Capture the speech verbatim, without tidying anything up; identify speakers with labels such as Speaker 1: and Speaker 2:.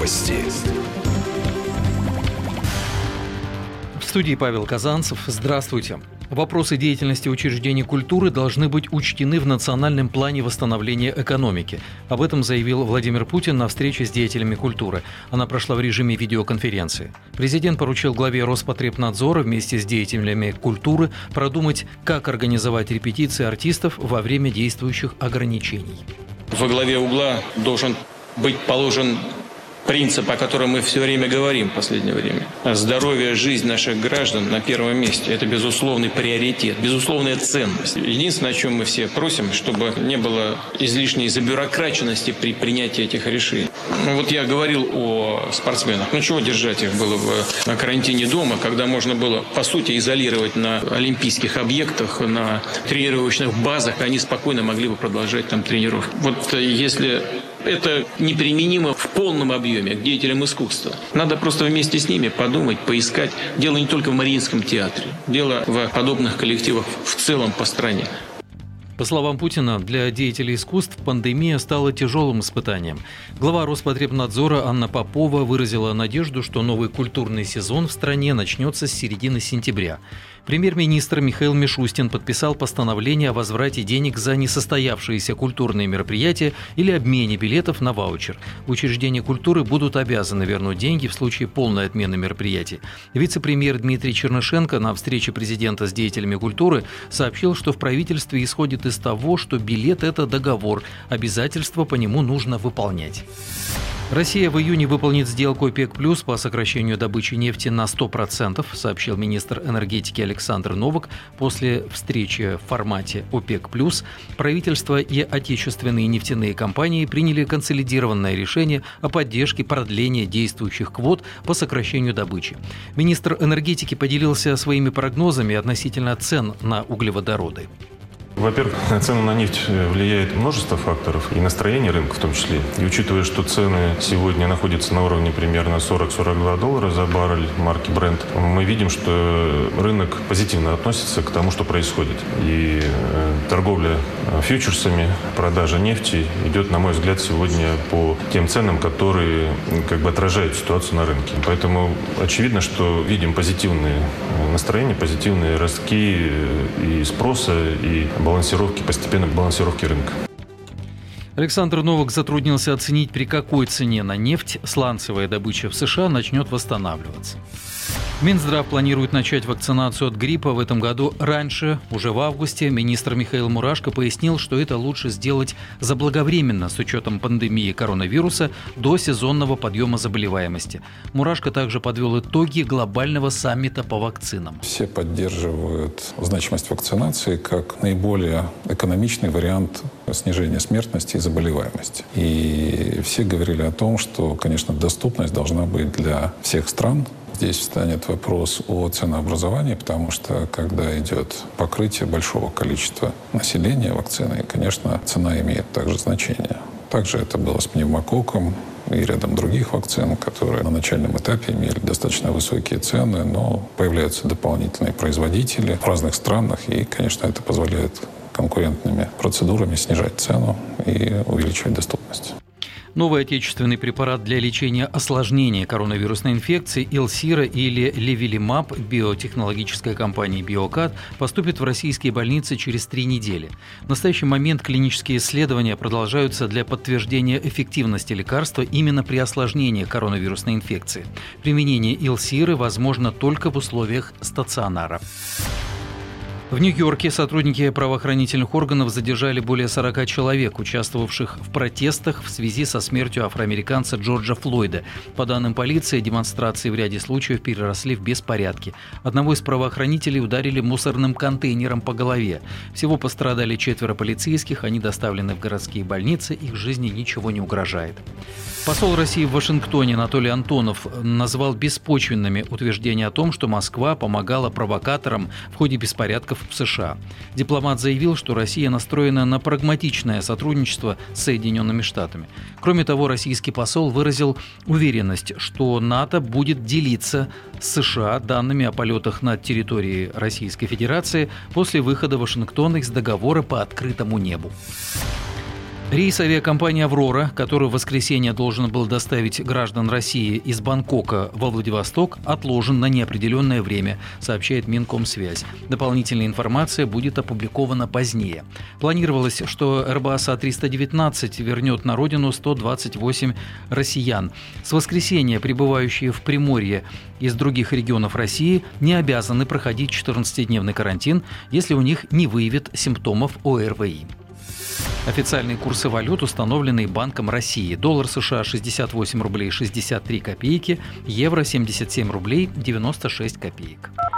Speaker 1: Новости.
Speaker 2: В студии Павел Казанцев. Здравствуйте. Вопросы деятельности учреждений культуры должны быть учтены в национальном плане восстановления экономики. Об этом заявил Владимир Путин на встрече с деятелями культуры. Она прошла в режиме видеоконференции. Президент поручил главе Роспотребнадзора вместе с деятелями культуры продумать, как организовать репетиции артистов во время действующих ограничений.
Speaker 3: Во главе угла должен быть положен принцип, о котором мы все время говорим в последнее время. Здоровье, жизнь наших граждан на первом месте. Это безусловный приоритет, безусловная ценность. Единственное, о чем мы все просим, чтобы не было излишней забюрокраченности при принятии этих решений. Ну, вот я говорил о спортсменах. Ну чего держать их было в, на карантине дома, когда можно было, по сути, изолировать на олимпийских объектах, на тренировочных базах, они спокойно могли бы продолжать там тренировки. Вот если это неприменимо в полном объеме к деятелям искусства. Надо просто вместе с ними подумать, поискать. Дело не только в Мариинском театре. Дело в подобных коллективах в целом по стране.
Speaker 2: По словам Путина, для деятелей искусств пандемия стала тяжелым испытанием. Глава Роспотребнадзора Анна Попова выразила надежду, что новый культурный сезон в стране начнется с середины сентября. Премьер-министр Михаил Мишустин подписал постановление о возврате денег за несостоявшиеся культурные мероприятия или обмене билетов на ваучер. Учреждения культуры будут обязаны вернуть деньги в случае полной отмены мероприятий. Вице-премьер Дмитрий Чернышенко на встрече президента с деятелями культуры сообщил, что в правительстве исходит из того, что билет – это договор, обязательства по нему нужно выполнять. Россия в июне выполнит сделку ОПЕК+ по сокращению добычи нефти на сто процентов, сообщил министр энергетики Александр Новак после встречи в формате ОПЕК+. Правительство и отечественные нефтяные компании приняли консолидированное решение о поддержке продления действующих квот по сокращению добычи. Министр энергетики поделился своими прогнозами относительно цен на углеводороды.
Speaker 4: Во-первых, на цену на нефть влияет множество факторов, и настроение рынка в том числе. И учитывая, что цены сегодня находятся на уровне примерно сорок-сорок два доллара за баррель марки Brent, мы видим, что рынок позитивно относится к тому, что происходит. И торговля фьючерсами, продажа нефти идет, на мой взгляд, сегодня по тем ценам, которые как бы отражают ситуацию на рынке. Поэтому очевидно, что видим позитивные настроения, позитивные ростки и спроса, и балансировки, постепенной балансировки рынка.
Speaker 2: Александр Новак затруднился оценить, при какой цене на нефть сланцевая добыча в США начнет восстанавливаться. Минздрав планирует начать вакцинацию от гриппа в этом году раньше, уже в августе. Министр Михаил Мурашко пояснил, что это лучше сделать заблаговременно с учетом пандемии коронавируса до сезонного подъема заболеваемости. Мурашко также подвел итоги глобального саммита по вакцинам.
Speaker 5: Все поддерживают значимость вакцинации как наиболее экономичный вариант снижения смертности и заболеваемости. И все говорили о том, что, конечно, доступность должна быть для всех стран. Здесь встанет вопрос о ценообразовании, потому что, когда идет покрытие большого количества населения вакциной, конечно, цена имеет также значение. Также это было с пневмококком и рядом других вакцин, которые на начальном этапе имели достаточно высокие цены, но появляются дополнительные производители в разных странах, и, конечно, это позволяет конкурентными процедурами снижать цену и увеличивать доступность.
Speaker 2: Новый отечественный препарат для лечения осложнений коронавирусной инфекции Элсира или Левилимаб биотехнологической компании Биокат поступит в российские больницы через три недели. В настоящий момент клинические исследования продолжаются для подтверждения эффективности лекарства именно при осложнении коронавирусной инфекции. Применение Элсиры возможно только в условиях стационара. В Нью-Йорке сотрудники правоохранительных органов задержали более сорока человек, участвовавших в протестах в связи со смертью афроамериканца Джорджа Флойда. По данным полиции, демонстрации в ряде случаев переросли в беспорядки. Одного из правоохранителей ударили мусорным контейнером по голове. Всего пострадали четверо полицейских, они доставлены в городские больницы, их жизни ничего не угрожает. Посол России в Вашингтоне Анатолий Антонов назвал беспочвенными утверждения о том, что Москва помогала провокаторам в ходе беспорядков в США. Дипломат заявил, что Россия настроена на прагматичное сотрудничество с Соединенными Штатами. Кроме того, российский посол выразил уверенность, что НАТО будет делиться с США данными о полетах над территорией Российской Федерации после выхода Вашингтона из договора по открытому небу. Рейс авиакомпании «Аврора», который в воскресенье должен был доставить граждан России из Бангкока во Владивосток, отложен на неопределенное время, сообщает Минкомсвязь. Дополнительная информация будет опубликована позднее. Планировалось, что Airbus А триста девятнадцать вернет на родину сто двадцать восемь россиян. С воскресенья прибывающие в Приморье из других регионов России не обязаны проходить четырнадцатидневный карантин, если у них не выявят симптомов О Эр Ви И. Официальные курсы валют, установленные Банком России. Доллар США шестьдесят восемь рублей шестьдесят три копейки, евро семьдесят семь рублей девяносто шесть копеек.